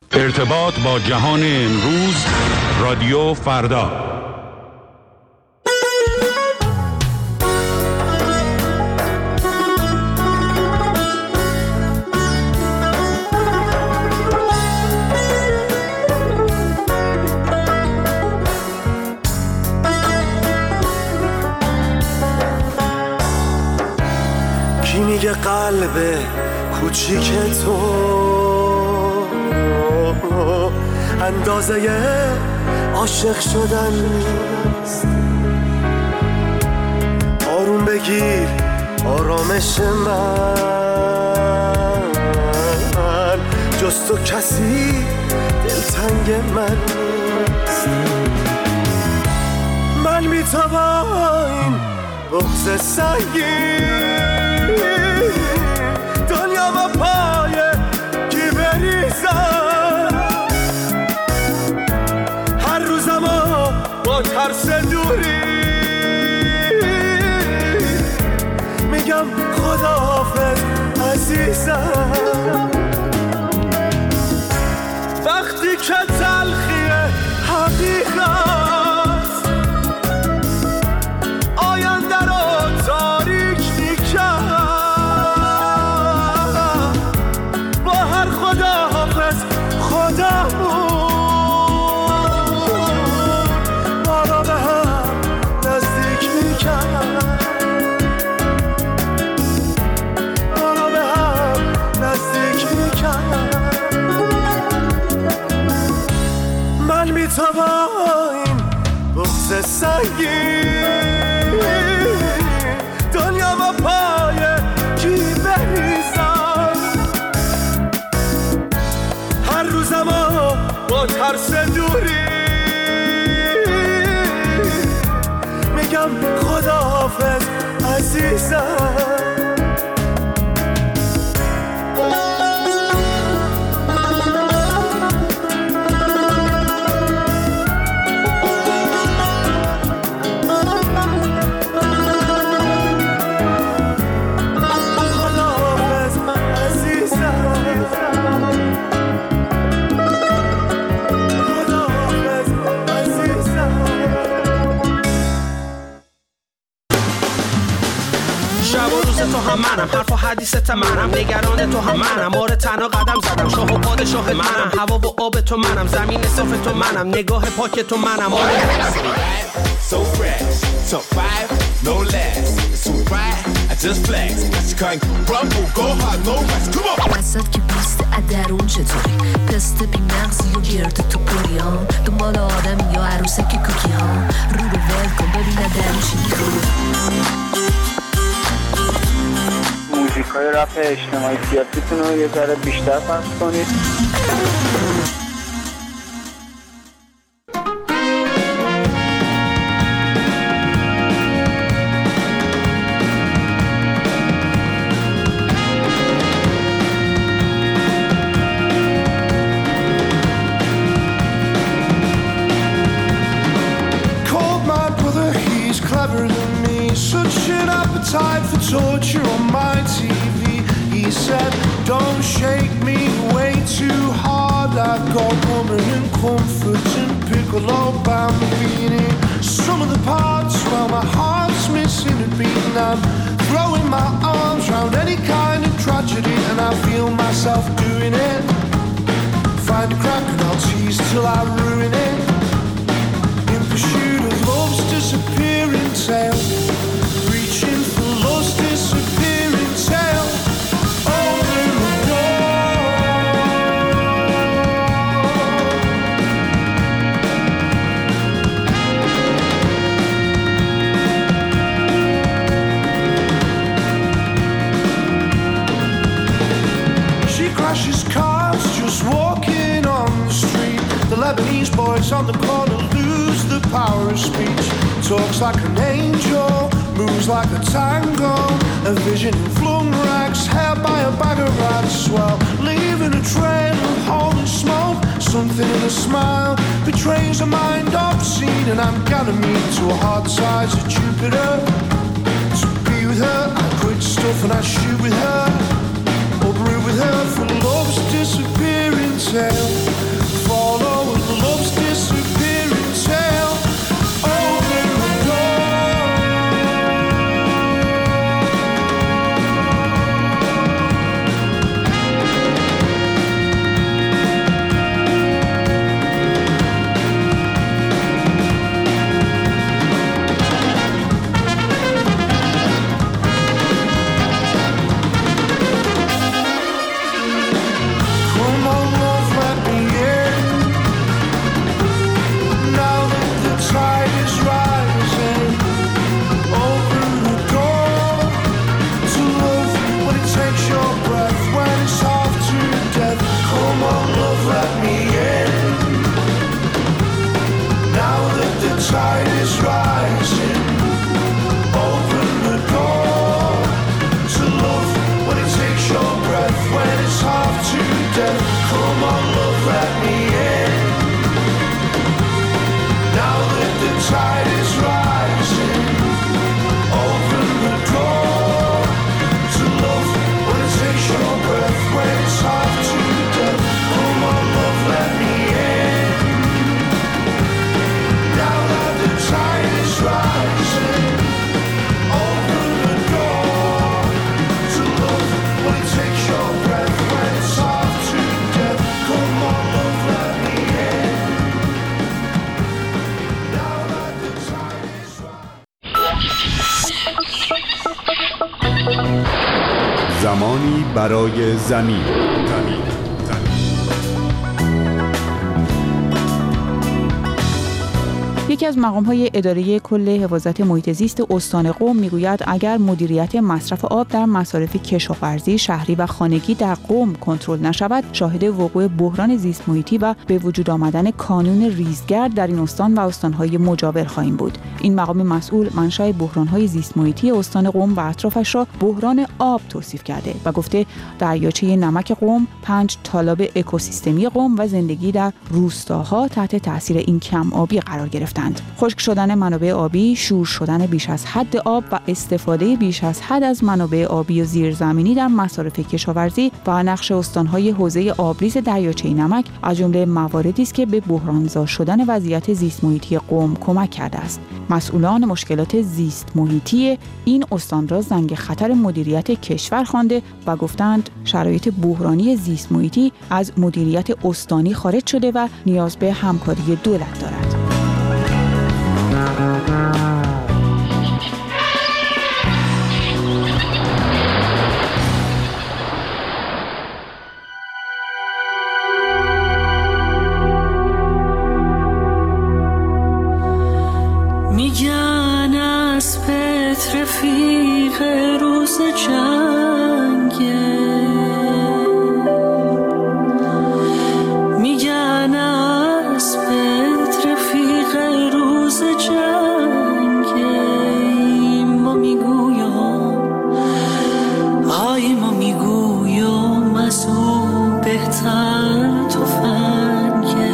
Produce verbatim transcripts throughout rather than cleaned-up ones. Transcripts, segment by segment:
ارتباط با جهان امروز، رادیو فردا. کی میگه قلب کوچیک تو اندازه عاشق شدن نیست؟ آروم بگیر آرامش من، جز تو کسی دلتنگ من نیست. من بی تو با این بغض سنگین دنیا با پای کی بریزم، هر روزمو با ترس دوری میگم خداحافظ عزیزم. وقتی که تلخی حقیقت آینده رو تاریک میکرد، با هر خداحافظ خدامون ما را به هم نزدیک میکرد، ما را به هم نزدیک میکرد. من بی تو با این بغض سنگین دنیا با پای کی بریزم، هر روزمو با ترس دوری میگم خداحافظ عزیزم. تو هم منم، حرف و حدیثت منم، نگران تو هم منم، آره تنها قدم زدم، شاه و پادشاه منم، هوا و آب تو منم، زمین صاف تو منم، نگاه پاک تو منم، آره so fresh, top five, no less, it's too bright, I just flex, you can't rumble, go hard, no rest, come on. وسط که بیست ادرون چطوری پسته بی مغزی و گرد تو پریان، دنبال آدم یا عروسک کوکی ها، رو رو ول کن ببین ادرون چی میخوری. موزیکای رپ اجتماعی سیاسیتون رو یه ذره بیشتر پخش کنید. Appetite for torture on my T V. He said, don't shake me way too hard. I've got woman and comfort and piccolo bambini. Some of the parts, well, my heart's missing a beat, and I'm throwing my arms around any kind of tragedy, and I feel myself doing it. Find a crack and I'll tease till I ruin it. In pursuit of love's disappearing tale, reaching for love's disappearing tale. Open the door. She crashes cars just walking on the street. The Lebanese boys on the corner lose the power of speech. Talks like an angel, moves like a tango, a vision in flung rags, held by a bag of rats. Well, leaving a trail of holy smoke, something in a smile betrays a mind obscene. And I'm gonna meet to a hard size of Jupiter. To be with her, I quit stuff and I shoot with her, or brew with her for love's disappearing tale. برای زمین. زمین. یکی از مقام‌های اداره کل حفاظت محیط زیست استان قم میگوید اگر مدیریت مصرف آب در مصارف کشاورزی، شهری و خانگی در قم کنترل نشود، شاهد وقوع بحران زیست محیطی و به وجود آمدن کانون ریزگرد در این استان و استان‌های مجاور خواهیم بود. این مقام مسئول منشأ بحران‌های زیست محیطی استان قم و اطرافش را بحران آب توصیف کرده و گفته دریاچه نمک قم، پنج تالاب اکوسیستمی قم و زندگی در روستاها تحت تاثیر این کم آبی قرار گرفتند. خشک شدن منابع آبی، شور شدن بیش از حد آب و استفاده بیش از حد از منابع آبی و زیرزمینی در مصارف کشاورزی و نقش استان‌های حوزه آبریز دریاچه نمک از جمله مواردی است که به بحرانزا شدن وضعیت زیست محیطی قم کمک کرده است. مسئولان مشکلات زیست محیطی این استان را زنگ خطر مدیریت کشور خوانده و گفتند شرایط بحرانی زیست محیطی از مدیریت استانی خارج شده و نیاز به همکاری دولت دارد. میگن اسبت رفیق روز جنگه، میگن اسبت رفیق روز جنگه، ما میگویم آی ما میگویم از او بهتر تفنگه.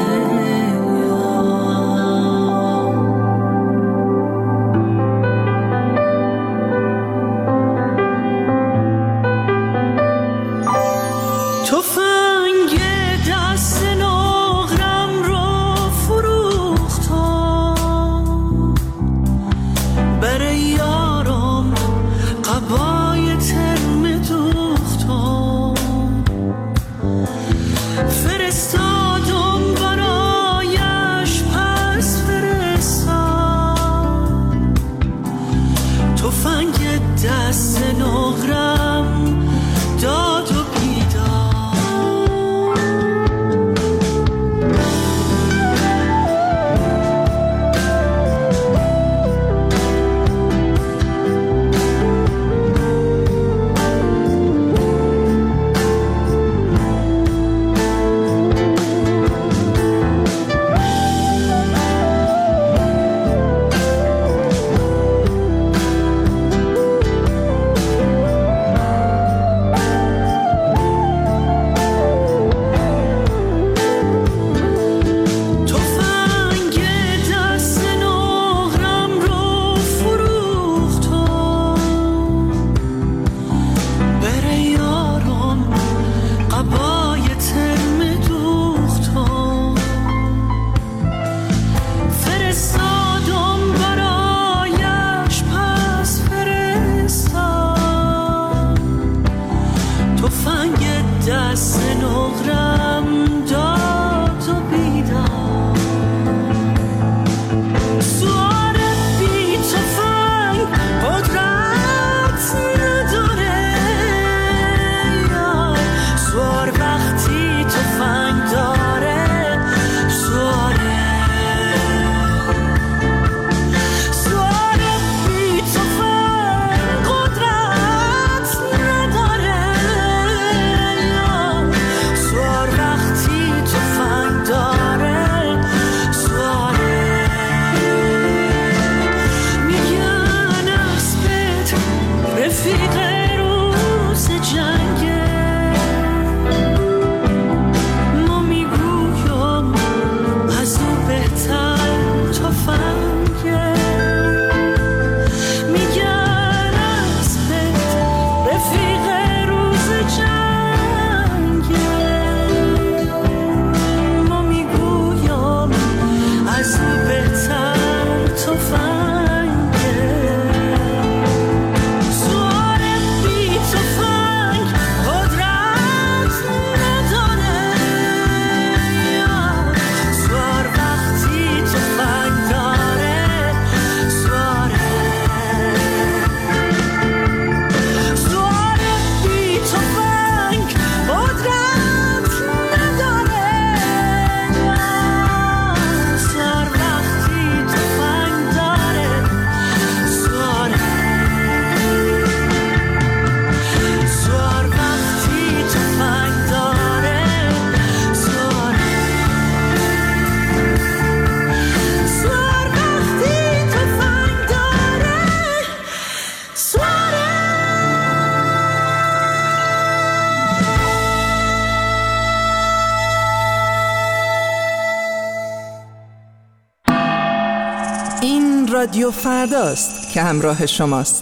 رادیو فرداست که همراه شماست.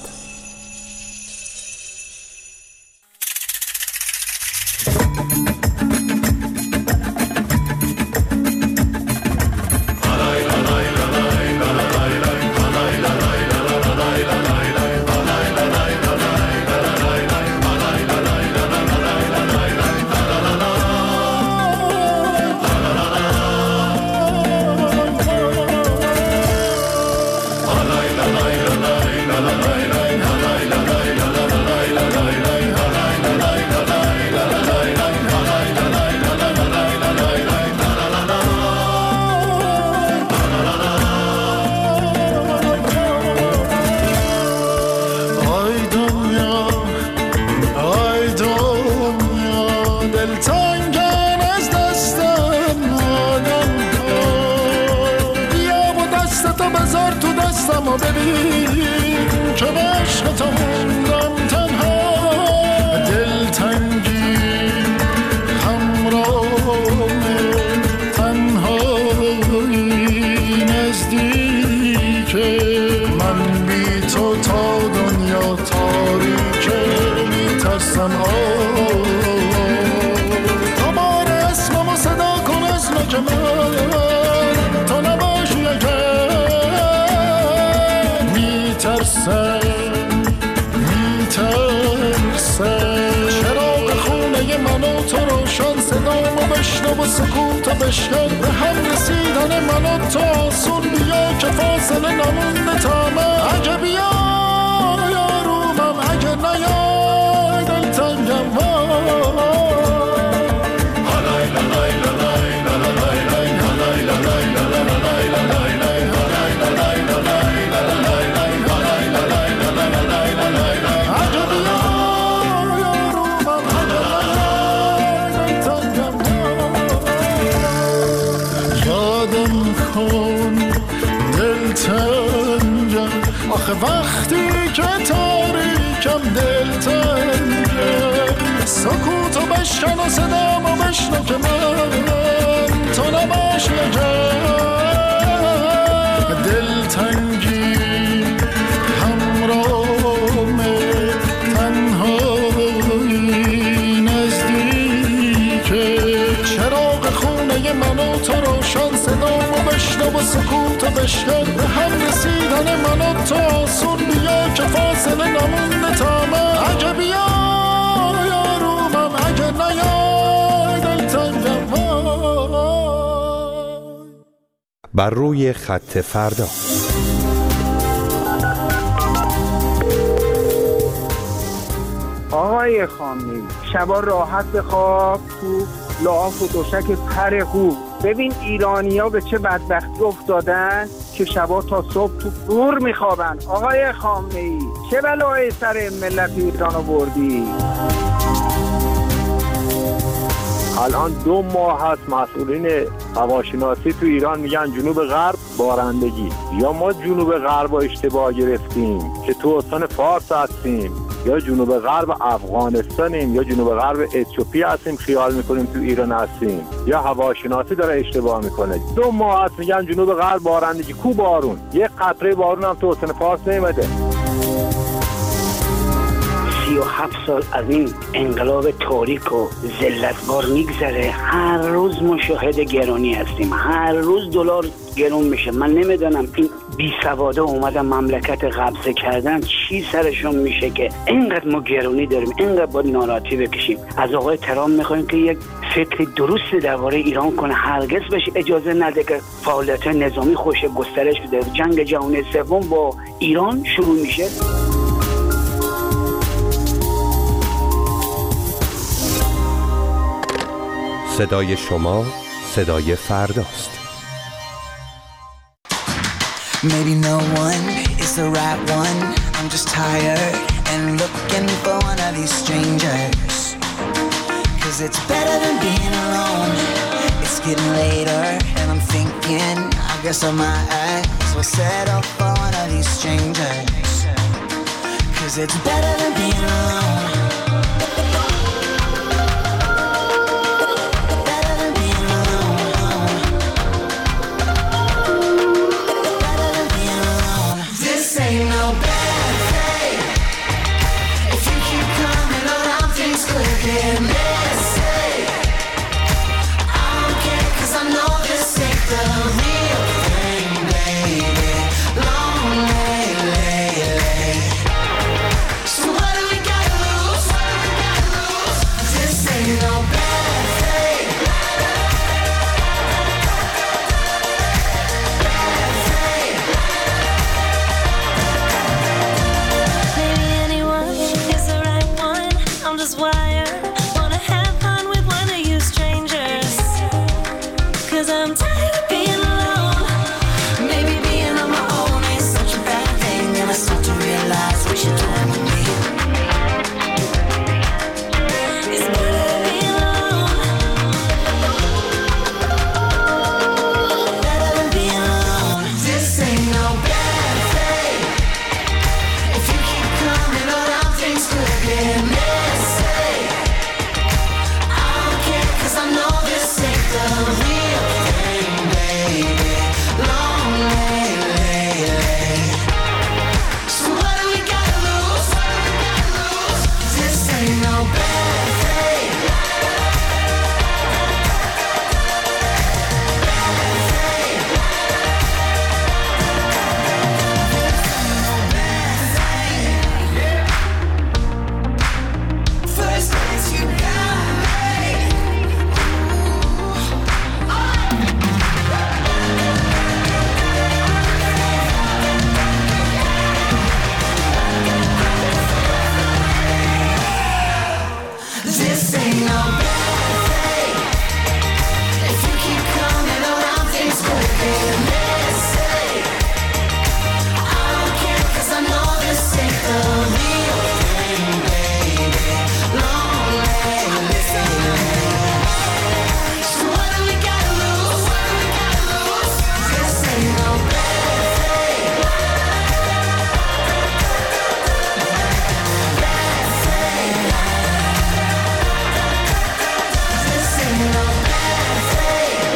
و سکوت و بشکن به هم رسیدن من و تو آسون بیا که فاصله نمونده تا من اگه بیا یارومم اگه نیای دلتنگم آخه وقتی که تاریکم دلتنگم سکوتو بشکن و صدامو بشنو که من تو نباش نگم دلتنگی همراهمه تنهایی نزدیکه چراغ خونه من و تو روشن صدامو بشنو و سکوتو بشکن به هم رسیدن من و تو آسون بیا که فاصله نمونده تا من اگه بیا یارومم اگه نیای دلتنگم بر روی خط فردا. آقای خامنه‌ای شبا راحت بخواب تو لحاف و دوشک پر خوب. ببین ایرانی‌ها به چه بدبختی افتادن که شبا تا صبح تو گور میخوابن. آقای خامنه‌ای چه بلایی سر ملت ایران آوردی؟ الان دو ماه هست مسئولین هواشناسی تو ایران میگن جنوب غرب بارندگی. یا ما جنوب غرب رو اشتباه گرفتیم که تو استان فارس هستیم، یا جنوب غرب افغانستانیم، یا جنوب غرب اتیوپی هستیم خیال میکنیم تو ایران هستیم، یا هواشناسی داره اشتباه میکنه. دو ماه هست میگن جنوب غرب بارندگی. کو بارون؟ یک قطره بارون هم تو استان فارس نیومده. سی و هفت سال از این انقلاب تاریک و ذلتبار میگذره، هر روز مشاهد گرانی هستیم، هر روز دلار گرون میشه. من نمیدونم این بی سواده اومدن مملکت قبضه کردن چی سرشون میشه که اینقدر ما گرانی داریم، اینقدر باید ناراحتی بکشیم. از آقای ترامپ میخوایم که یک فکر درست درباره ایران کنه، هرگز بهش اجازه نده که فعالیت نظامی خوش گسترش بده. جنگ جهانی سوم با ایران شروع میشه. صدای شما صدای فرداست. Maybe no one is the right one. I'm just tired and looking for one of these strangers. Cause it's better than being alone. It's getting later and I'm thinking I guess I might as well settle for one of these strangers. Cause it's better than being alone. Better than being alone. Better than being alone. I'm tired of being alone. Maybe being on my own is such a bad thing, and I start to realize what you're doing with me. It's better than being alone. Better than being alone. This ain't no bad thing. If you keep coming around, things could get messy. I don't care, 'cause I know this ain't the real thing, baby. Long lay, lay, lay. So what do we gotta lose? What do we gotta lose? This ain't no bad thing. First place you got me. This ain't no bad thing. If you keep coming around, things could get messy. I don't care, 'cause I know this ain't the real thing, baby. Long lay, lay, lay. So what do we gotta lose? What do we gotta lose? This ain't no bad thing. Bad thing. This ain't no bad thing.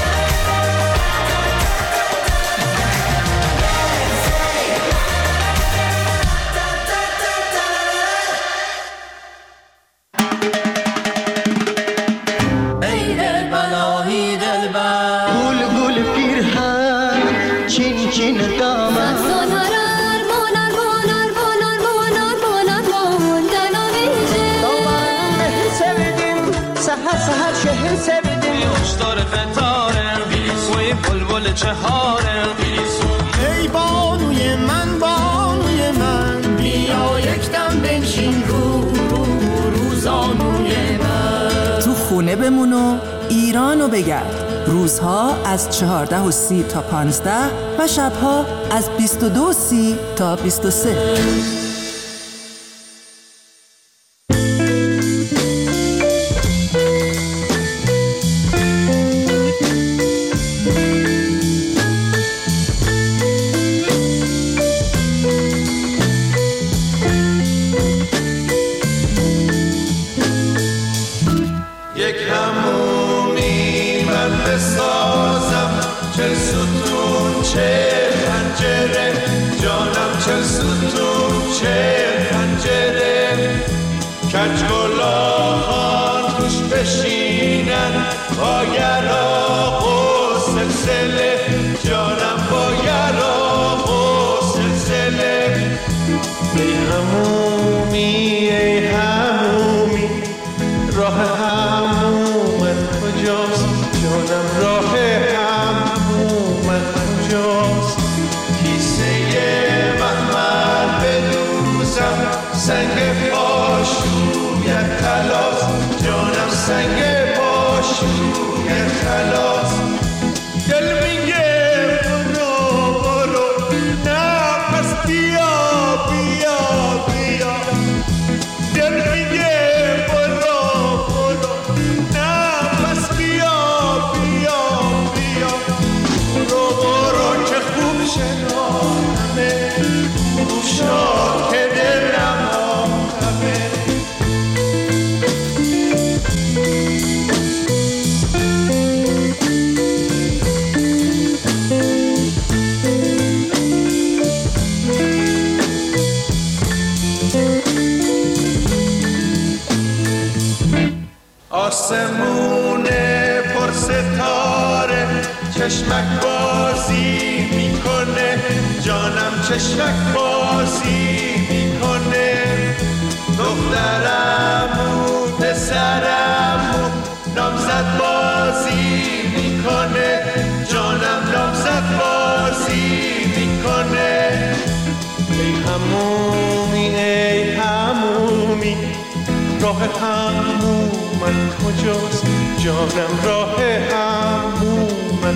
ای دلبر آهی دلبر گل گل پیرهن چین چین دامن سهر سهر شهر سبیدیم دار قطاره وی بلبل چهاره ای بانوی من بانوی من بیا یک دم بنشین رو رو روزانوی من. تو خونه بمون و ایرانو بگرد. روزها از چهارده و سی تا پانزده و شبها از بیست و دو و سی تا بیست و سه. یک همومی من بسازم، چل ستون چه پنجره، جانم چل ستون چه پنجره، کج گلاهان توش بشینن با یراق و سلسله، جانم با یراق و سلسله. ای همومی ای همومی راه همومت کجاست، جانم راه همومت کجاست. کیسه مخمل بدوزم، سنگ پاشویت خلاص، جانم سنگ پاشویت خلاص. دل میگه برو برو، نه پس بیا بیا بیا. دل میگه برو برو، نه پس بیا بیا بیا. برو برو که خوب شناهمه، خوب شد که دلم آمه. آسمون پر ستاره چشمک بازی میکنه، جانم چشمک بازی میکنه. دخترمو پسرمو نامزد بازی میکنه، جانم نامزد بازی میکنه. ای همومی ای همومی راه همومت کجاست، جانم راه همومت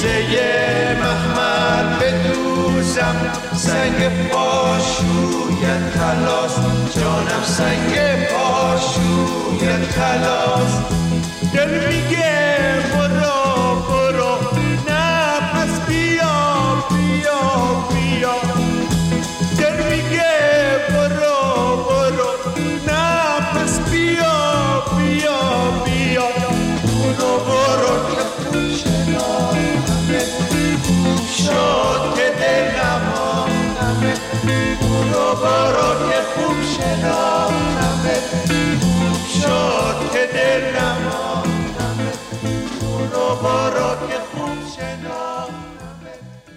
بوسه محمد بدوزم سنگ پاشویت خلاص جانم سنگ پاشویت خلاص دل میگه برو برو نه پس بیا بیا بیا دل میگه برو برو نه پس بیا بیا بیا برو برو که خوب شناخته خوب شد که دلم آمنمه برو برو که خوب شناخته خوب شد که دلم آمنمه برو برو که خوب شناخته.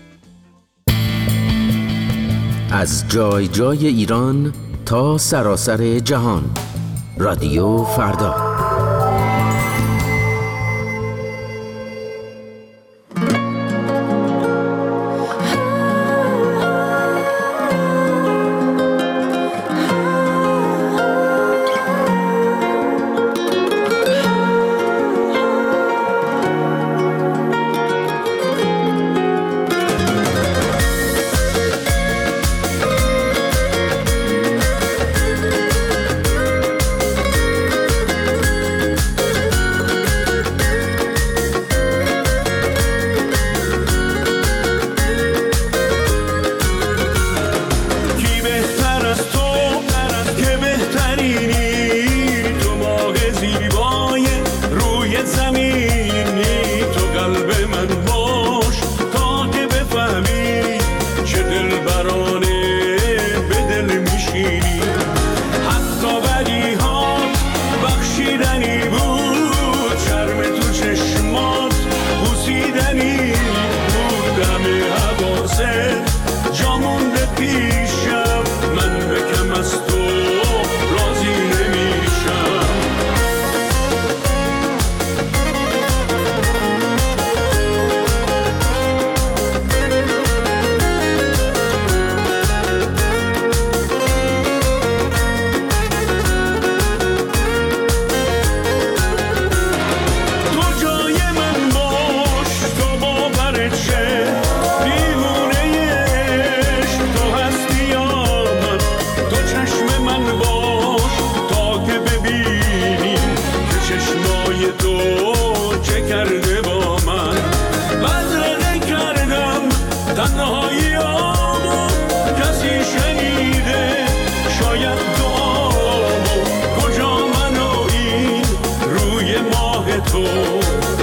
از جای جای ایران تا سراسر جهان، رادیو فردا. تو